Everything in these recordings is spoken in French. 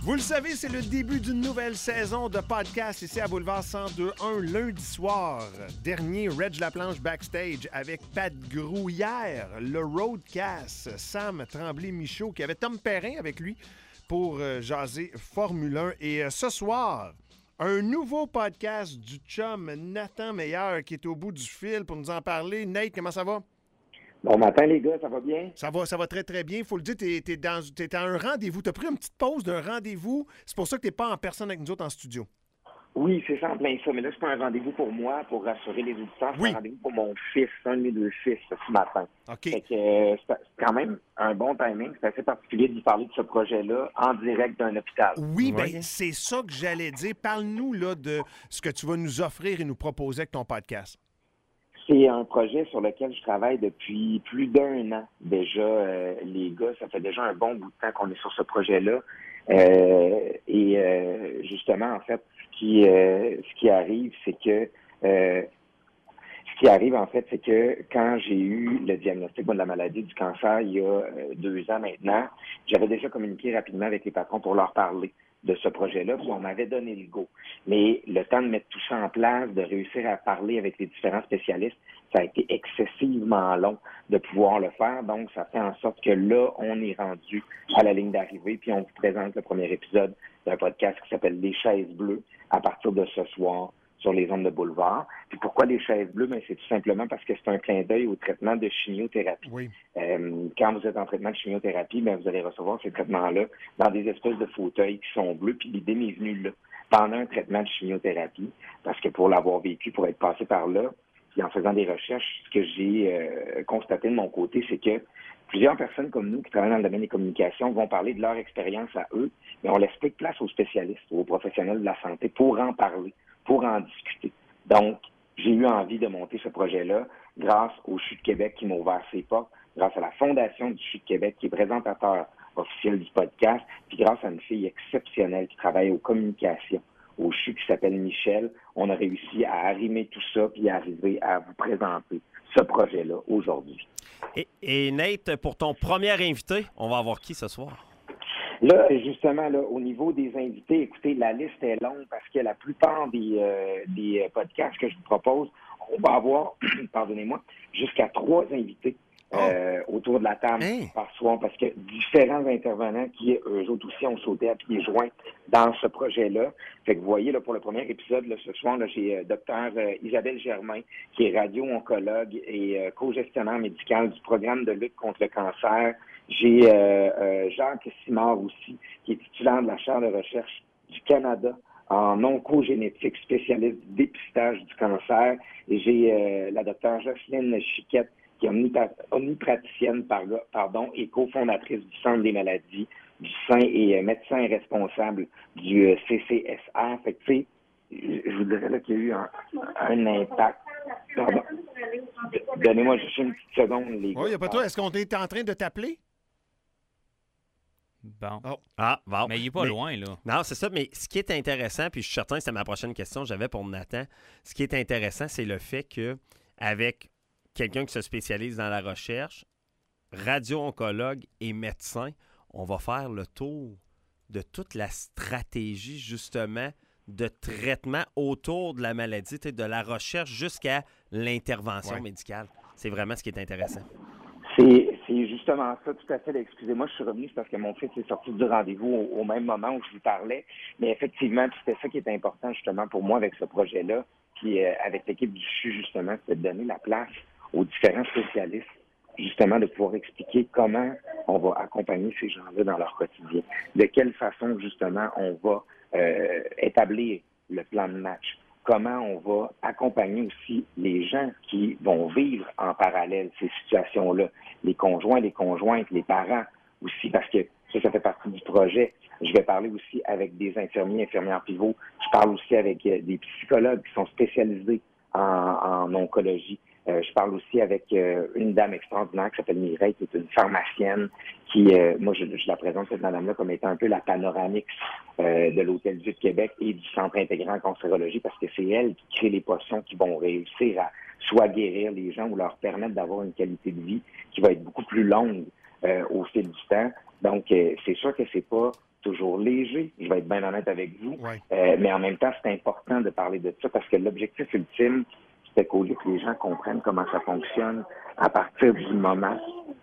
Vous le savez, c'est le début d'une nouvelle saison de podcast ici à Boulevard 102.1 lundi soir. Dernier Reg Laplanche backstage avec Pat Grou hier, le Roadcast, Sam Tremblay-Michaud qui avait Tom Perrin avec lui pour jaser Formule 1. Et ce soir, un nouveau podcast du chum Nathan Meilleur qui est au bout du fil pour nous en parler. Nate, comment ça va? Bon matin, les gars, ça va bien? Ça va très, très bien. Il faut le dire, t'es à un rendez-vous. Tu as pris une petite pause d'un rendez-vous. C'est pour ça que tu n'es pas en personne avec nous autres en studio. Oui, c'est ça, en plein ça. Mais là, c'est pas un rendez-vous pour moi, pour rassurer les auditeurs. C'est Oui. un rendez-vous pour mon fils, un de mes deux fils, ce matin. OK. Fait que, c'est quand même un bon timing. C'est assez particulier de lui parler de ce projet-là en direct d'un hôpital. Oui, bien, c'est ça que j'allais dire. Parle-nous là, de ce que tu vas nous offrir et nous proposer avec ton podcast. C'est un projet sur lequel je travaille depuis plus d'un an déjà. Les gars, ça fait déjà un bon bout de temps qu'on est sur ce projet-là. Justement, en fait, ce qui arrive, c'est que quand j'ai eu le diagnostic de la maladie du cancer il y a 2 ans maintenant, j'avais déjà communiqué rapidement avec les patrons pour leur parler de ce projet-là, puis on m'avait donné le go. Mais le temps de mettre tout ça en place, de réussir à parler avec les différents spécialistes, ça a été excessivement long de pouvoir le faire. Donc, ça fait en sorte que là, on est rendu à la ligne d'arrivée, puis on vous présente le premier épisode d'un podcast qui s'appelle Les Chaises Bleues à partir de ce soir sur les ondes de Boulevard. Puis pourquoi les chaises bleues? Ben, c'est tout simplement parce que c'est un clin d'œil au traitement de chimiothérapie. Oui. Quand vous êtes en traitement de chimiothérapie, ben, vous allez recevoir ces traitements-là dans des espèces de fauteuils qui sont bleus. Puis l'idée m'est venue là, pendant un traitement de chimiothérapie, parce que pour l'avoir vécu, pour être passé par là, puis en faisant des recherches, ce que j'ai constaté de mon côté, c'est que plusieurs personnes comme nous qui travaillent dans le domaine des communications vont parler de leur expérience à eux, mais on laisse peu de place aux spécialistes, aux professionnels de la santé pour en parler, pour en discuter. Donc, j'ai eu envie de monter ce projet-là grâce au CHU de Québec qui m'a ouvert ses portes, grâce à la Fondation du CHU de Québec qui est présentateur officiel du podcast, puis grâce à une fille exceptionnelle qui travaille aux communications au CHU qui s'appelle Michel. On a réussi à arrimer tout ça puis à arriver à vous présenter ce projet-là aujourd'hui. Et Nate, pour ton premier invité, on va avoir qui ce soir? Là, justement, là, au niveau des invités, écoutez, la liste est longue parce que la plupart des podcasts que je vous propose, on va avoir, pardonnez-moi, jusqu'à 3 invités autour de la table par soir parce que différents intervenants qui, eux autres aussi, ont sauté à pieds joints dans ce projet-là. Fait que vous voyez, là, pour le premier épisode, là, ce soir, là, j'ai Dr Isabelle Germain, qui est radio-oncologue et co-gestionnaire médical du programme de lutte contre le cancer. J'ai Jacques Simard aussi, qui est titulaire de la chaire de recherche du Canada en oncogénétique, spécialiste du dépistage du cancer. Et j'ai la docteure Jocelyne Chiquette, qui est omnipraticienne et cofondatrice du Centre des maladies du sein et médecin responsable du CCSR. Fait que, tu sais, je vous dirais là, qu'il y a eu un impact. Pardon. Donnez-moi juste une petite seconde, les gars. Oui, il n'y a pas toi. Est-ce qu'on est en train de t'appeler? Bon. Oh. Ah, bon. Mais il n'est pas loin, là. Non, c'est ça. Mais ce qui est intéressant, puis je suis certain que c'était ma prochaine question que j'avais pour Nathan, ce qui est intéressant, c'est le fait qu'avec quelqu'un qui se spécialise dans la recherche, radio-oncologue et médecin, on va faire le tour de toute la stratégie, justement, de traitement autour de la maladie, de la recherche jusqu'à l'intervention médicale. C'est vraiment ce qui est intéressant. C'est justement ça, tout à fait. Excusez-moi, je suis revenu, c'est parce que mon fils est sorti du rendez-vous au même moment où je vous parlais. Mais effectivement, c'était ça qui est important justement pour moi avec ce projet-là, puis avec l'équipe du CHU, justement, c'est de donner la place aux différents spécialistes, justement, de pouvoir expliquer comment on va accompagner ces gens-là dans leur quotidien. De quelle façon, justement, on va établir le plan de match. Comment on va accompagner aussi les gens qui vont vivre en parallèle ces situations-là. Les conjoints, les conjointes, les parents aussi, parce que ça fait partie du projet. Je vais parler aussi avec des infirmiers, infirmières pivots. Je parle aussi avec des psychologues qui sont spécialisés en oncologie. Je parle aussi avec une dame extraordinaire qui s'appelle Mireille, qui est une pharmacienne qui, moi, je la présente, cette madame-là, comme étant un peu la panoramique de l'Hôtel-Dieu de Québec et du Centre intégré en cancérologie, parce que c'est elle qui crée les potions qui vont réussir à soit guérir les gens ou leur permettre d'avoir une qualité de vie qui va être beaucoup plus longue au fil du temps, Donc, c'est sûr que c'est pas toujours léger, je vais être bien honnête avec vous, Ouais. mais en même temps, c'est important de parler de ça parce que l'objectif ultime, c'était qu'au lieu que les gens comprennent comment ça fonctionne à partir du moment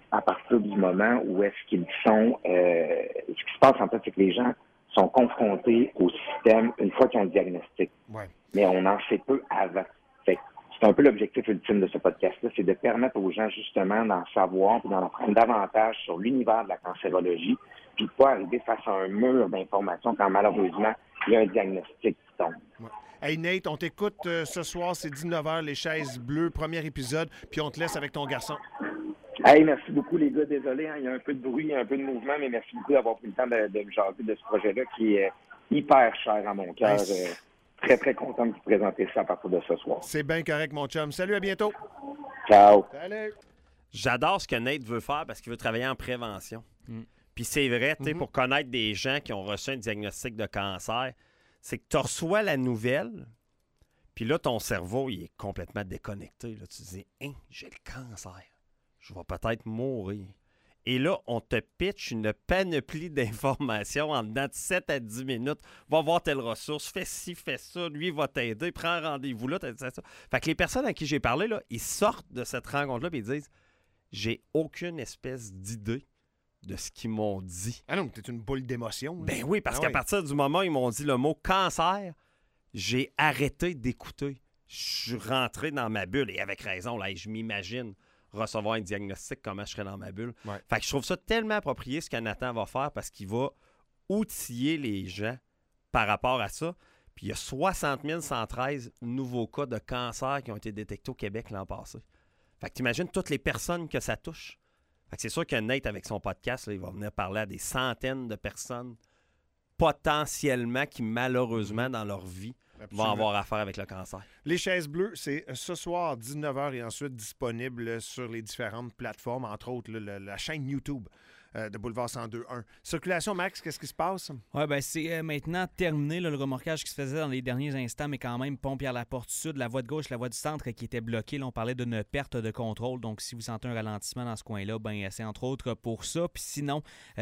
où est-ce qu'ils sont, ce qui se passe en fait, c'est que les gens sont confrontés au système une fois qu'ils ont le diagnostic. Ouais. Mais on en sait peu avant. Fait que c'est un peu l'objectif ultime de ce podcast-là, c'est de permettre aux gens justement d'en savoir et d'en apprendre davantage sur l'univers de la cancérologie, puis de pas arriver face à un mur d'informations quand malheureusement il y a un diagnostic qui tombe. Ouais. Hey Nate, on t'écoute ce soir, c'est 19h, Les Chaises Bleues, premier épisode, puis on te laisse avec ton garçon. Hey, merci beaucoup les gars, désolé, hein, il y a un peu de bruit, un peu de mouvement, mais merci beaucoup d'avoir pris le temps de me jaser de ce projet-là qui est hyper cher à mon cœur. Très, très content de vous présenter ça à partir de ce soir. C'est bien correct, mon chum. Salut, à bientôt. Ciao. Salut. J'adore ce que Nate veut faire parce qu'il veut travailler en prévention. Puis c'est vrai, tu sais, pour connaître des gens qui ont reçu un diagnostic de cancer, c'est que tu reçois la nouvelle, puis là, ton cerveau, il est complètement déconnecté. Là. Tu te dis, hein, j'ai le cancer. Je vais peut-être mourir. Et là, on te pitch une panoplie d'informations en dedans de 7 à 10 minutes. Va voir telle ressource, fais ci, fais ça, lui va t'aider, prends rendez-vous là, ça. Fait que les personnes à qui j'ai parlé, là, ils sortent de cette rencontre-là et ils disent, j'ai aucune espèce d'idée de ce qu'ils m'ont dit. Ah non, t'es une boule d'émotion. Hein? Ben oui, parce qu'à partir du moment où ils m'ont dit le mot cancer, j'ai arrêté d'écouter. Je suis rentré dans ma bulle et avec raison, là, je m'imagine recevoir un diagnostic, comment je serais dans ma bulle. Ouais. Fait que je trouve ça tellement approprié ce que Nathan va faire parce qu'il va outiller les gens par rapport à ça. Puis il y a 60 113 nouveaux cas de cancer qui ont été détectés au Québec l'an passé. Fait que t'imagines toutes les personnes que ça touche. Fait que c'est sûr que Nate, avec son podcast, là, il va venir parler à des centaines de personnes potentiellement qui, malheureusement, dans leur vie, vont avoir affaire avec le cancer. Les Chaises Bleues, c'est ce soir, 19h, et ensuite disponible sur les différentes plateformes, entre autres la chaîne YouTube de Boulevard 102.1. Circulation, Max, qu'est-ce qui se passe? Oui, bien, c'est maintenant terminé là, le remorquage qui se faisait dans les derniers instants, mais quand même, Pont-Pierre-Laporte Sud, la voie de gauche, la voie du centre qui était bloquée. Là, on parlait d'une perte de contrôle. Donc, si vous sentez un ralentissement dans ce coin-là, ben c'est entre autres pour ça. Puis sinon,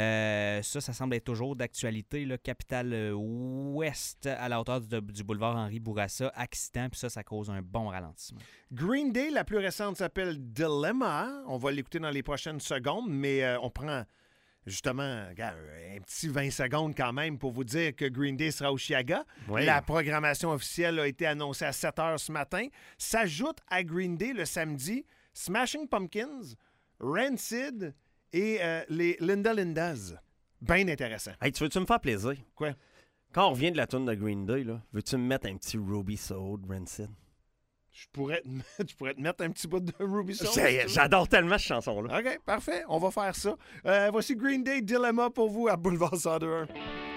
ça semble être toujours d'actualité. Là, Capitale Ouest, à la hauteur du boulevard Henri Bourassa, accident, puis ça cause un bon ralentissement. Green Day, la plus récente, s'appelle Dilemma. On va l'écouter dans les prochaines secondes, mais on prend justement un petit 20 secondes quand même pour vous dire que Green Day sera au Chiaga. Oui. La programmation officielle a été annoncée à 7 h ce matin. S'ajoute à Green Day le samedi Smashing Pumpkins, Rancid et les Linda Lindas. Bien intéressant. Hey, tu veux-tu me faire plaisir? Quoi? Quand on revient de la tourne de Green Day, là, veux-tu me mettre un petit Ruby Soul Rancid? Je pourrais te mettre un petit bout de Ruby Soul. J'adore tellement cette chanson-là. OK, parfait. On va faire ça. Voici Green Day Dilemma pour vous à Boulevard 102.1.